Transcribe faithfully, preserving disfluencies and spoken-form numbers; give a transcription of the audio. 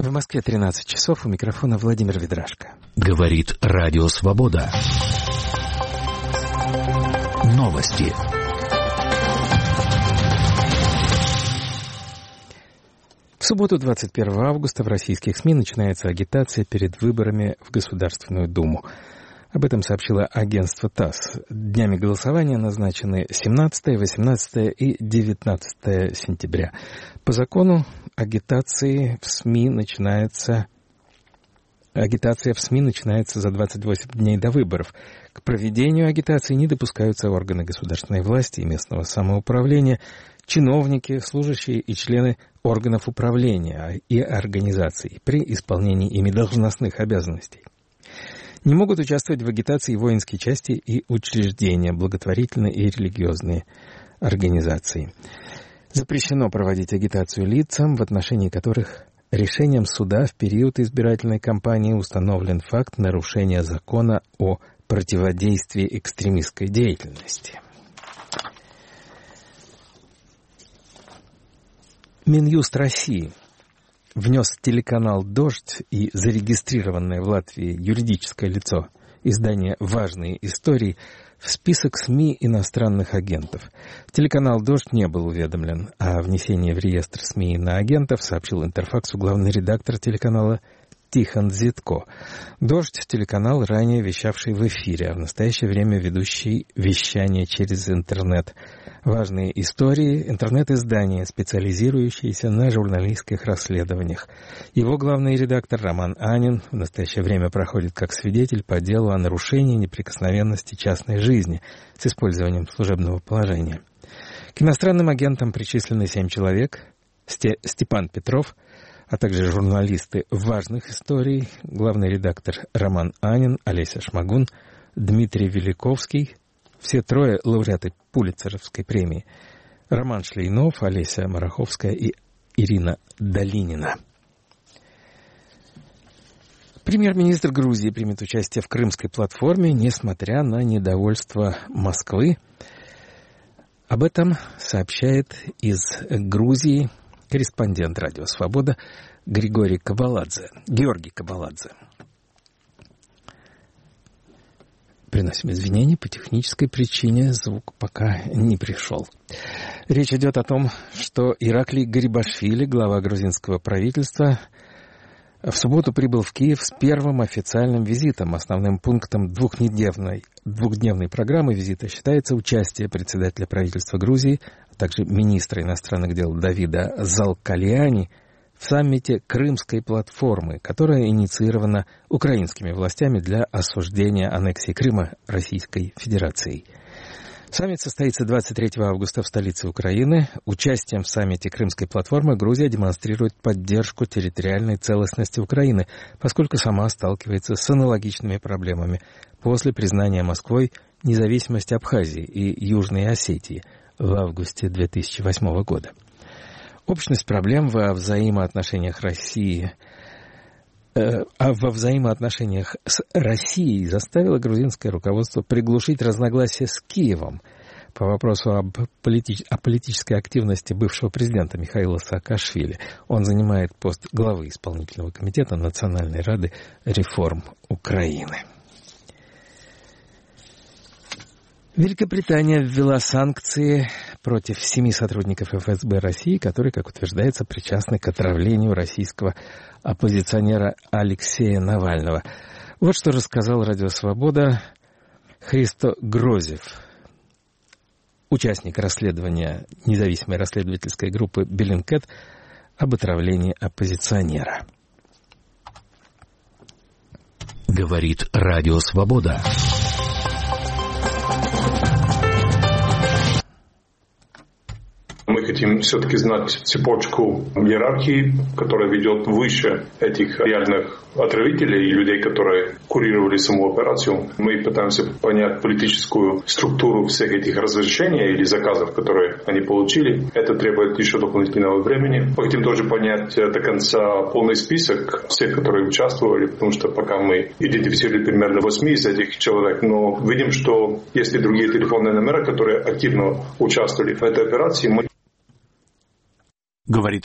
В Москве тринадцать часов, у микрофона Владимир Ведрашко. Говорит Радио Свобода. Новости. В субботу, двадцать первого августа, в российских СМИ начинается агитация перед выборами в Государственную Думу. Об этом сообщило агентство ТАСС. Днями голосования назначены семнадцатое, восемнадцатое и девятнадцатое сентября. По закону агитации в СМИ начинается... Агитация в СМИ начинается за двадцать восемь дней до выборов. К проведению агитации не допускаются органы государственной власти и местного самоуправления, чиновники, служащие и члены органов управления и организаций при исполнении ими должностных обязанностей. Не могут участвовать в агитации воинские части и учреждения, благотворительные и религиозные организации. Запрещено проводить агитацию лицам, в отношении которых решением суда в период избирательной кампании установлен факт нарушения закона о противодействии экстремистской деятельности. Минюст России внес телеканал «Дождь» и зарегистрированное в Латвии юридическое лицо издание «Важные истории» в список СМИ иностранных агентов. Телеканал «Дождь» не был уведомлен о внесении в реестр СМИ иноагентов, сообщил Интерфаксу главный редактор телеканала Тихон Зитко. «Дождь» — телеканал, ранее вещавший в эфире, а в настоящее время ведущий вещание через интернет. «Важные истории» — интернет-издание, специализирующееся на журналистских расследованиях. Его главный редактор Роман Анин в настоящее время проходит как свидетель по делу о нарушении неприкосновенности частной жизни с использованием служебного положения. К иностранным агентам причислены семь человек: Сте- Степан Петров, а также журналисты важных историй, главный редактор Роман Анин, Олеся Шмагун, Дмитрий Великовский, все трое лауреаты Пулитцеровской премии, Роман Шлейнов, Олеся Мараховская и Ирина Долинина. Премьер-министр Грузии примет участие в Крымской платформе, несмотря на недовольство Москвы. Об этом сообщает из Грузии корреспондент «Радио Свобода» Григорий Кабаладзе, Георгий Кабаладзе. Приносим извинения, по технической причине звук пока не пришел. Речь идет о том, что Ираклий Гарибашвили, глава грузинского правительства, в субботу прибыл в Киев с первым официальным визитом. Основным пунктом двухдневной, двухдневной программы визита считается участие председателя правительства Грузии, а также министра иностранных дел Давида Залкалиани в саммите Крымской платформы, которая инициирована украинскими властями для осуждения аннексии Крыма Российской Федерацией. Саммит состоится двадцать третьего августа в столице Украины. Участием в саммите Крымской платформы Грузия демонстрирует поддержку территориальной целостности Украины, поскольку сама сталкивается с аналогичными проблемами после признания Москвой независимости Абхазии и Южной Осетии в августе две тысячи восьмого года. Общность проблем во взаимоотношениях России а во взаимоотношениях с Россией заставило грузинское руководство приглушить разногласия с Киевом по вопросу об полити... о политической активности бывшего президента Михаила Саакашвили. Он занимает пост главы исполнительного комитета Национальной рады реформ Украины. Великобритания ввела санкции против семи сотрудников эф эс бэ России, которые, как утверждается, причастны к отравлению российского оппозиционера Алексея Навального. Вот что рассказал «Радио Свобода» Христо Грозев, участник расследования независимой расследовательской группы «Беллинкет» об отравлении оппозиционера. Говорит «Радио Свобода». Мы хотим все-таки знать цепочку иерархии, которая ведет выше этих реальных отравителей и людей, которые курировали саму операцию. Мы пытаемся понять политическую структуру всех этих разрешений или заказов, которые они получили. Это требует еще дополнительного времени. Мы хотим тоже понять до конца полный список всех, которые участвовали, потому что пока мы идентифицировали примерно восемь из этих человек, но видим, что есть и другие телефонные номера, которые активно участвовали в этой операции. Мы Говорит